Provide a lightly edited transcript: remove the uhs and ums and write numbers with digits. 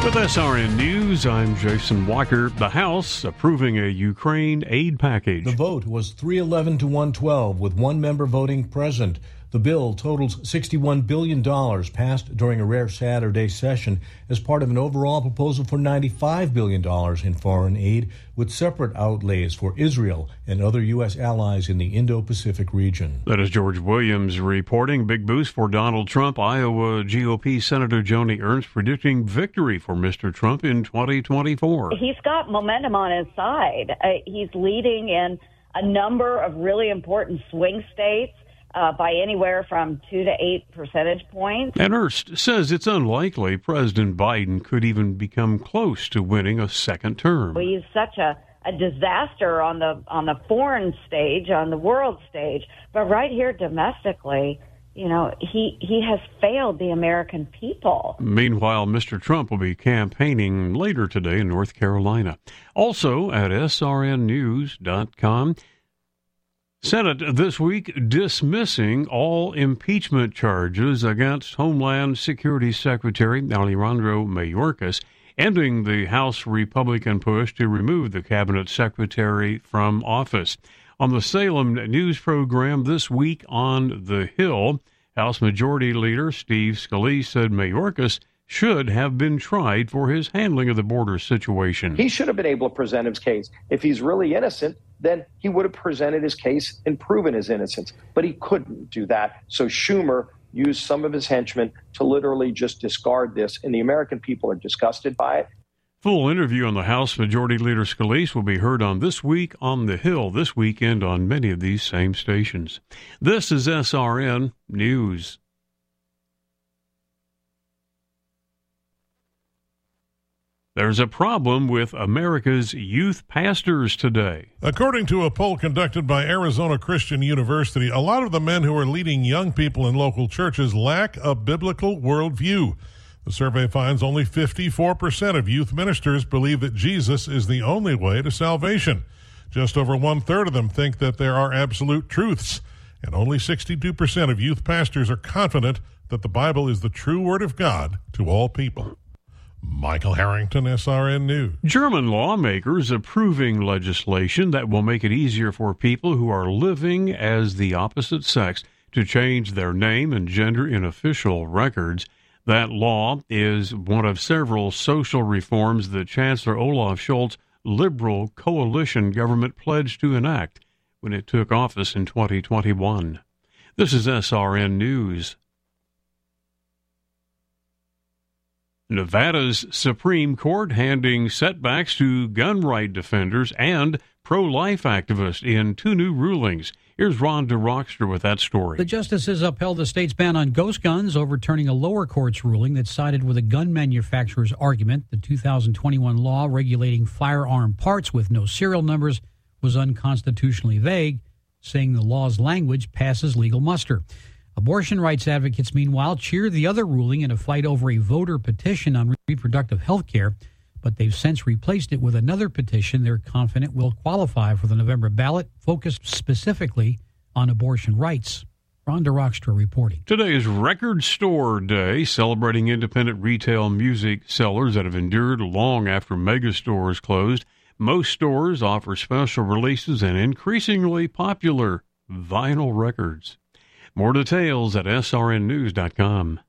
With SRN News, I'm Jason Walker. The House approving a Ukraine aid package. The vote was 311 to 112, with one member voting present. The bill totals $61 billion, passed during a rare Saturday session as part of an overall proposal for $95 billion in foreign aid, with separate outlays for Israel and other U.S. allies in the Indo-Pacific region. That is George Williams reporting. Big boost for Donald Trump. Iowa GOP Senator Joni Ernst predicting victory for Mr. Trump in 2024. He's got momentum on his side. He's leading in a number of really important swing states. By anywhere from 2 to 8 percentage points. And Ernst says it's unlikely President Biden could even become close to winning a second term. He's such a disaster on the foreign stage, on the world stage, but right here domestically, you know, he has failed the American people. Meanwhile, Mr. Trump will be campaigning later today in North Carolina. Also at srnnews.com. Senate this week dismissing all impeachment charges against Homeland Security Secretary Alejandro Mayorkas, ending the House Republican push to remove the cabinet secretary from office. On the Salem News program this week on The Hill, House Majority Leader Steve Scalise said Mayorkas should have been tried for his handling of the border situation. He should have been able to present his case. If he's really innocent, then he would have presented his case and proven his innocence. But he couldn't do that. So Schumer used some of his henchmen to literally just discard this, and the American people are disgusted by it. Full interview on the House Majority Leader Scalise will be heard on This Week on the Hill this weekend on many of these same stations. This is SRN News. There's a problem with America's youth pastors today. According to a poll conducted by Arizona Christian University, a lot of the men who are leading young people in local churches lack a biblical worldview. The survey finds only 54% of youth ministers believe that Jesus is the only way to salvation. Just over one-third of them think that there are absolute truths, and only 62% of youth pastors are confident that the Bible is the true Word of God to all people. Michael Harrington, SRN News. German lawmakers approving legislation that will make it easier for people who are living as the opposite sex to change their name and gender in official records. That law is one of several social reforms that Chancellor Olaf Scholz's liberal coalition government pledged to enact when it took office in 2021. This is SRN News. Nevada's Supreme Court handing setbacks to gun right defenders and pro-life activists in two new rulings. Here's Ron DeRockster with that story. The justices upheld the state's ban on ghost guns, overturning a lower court's ruling that sided with a gun manufacturer's argument. The 2021 law regulating firearm parts with no serial numbers was unconstitutionally vague, saying the law's language passes legal muster. Abortion rights advocates, meanwhile, cheered the other ruling in a fight over a voter petition on reproductive health care, but they've since replaced it with another petition they're confident will qualify for the November ballot, focused specifically on abortion rights. Ron DeRockster reporting. Today is Record Store Day, celebrating independent retail music sellers that have endured long after megastores closed. Most stores offer special releases and increasingly popular vinyl records. More details at srnnews.com.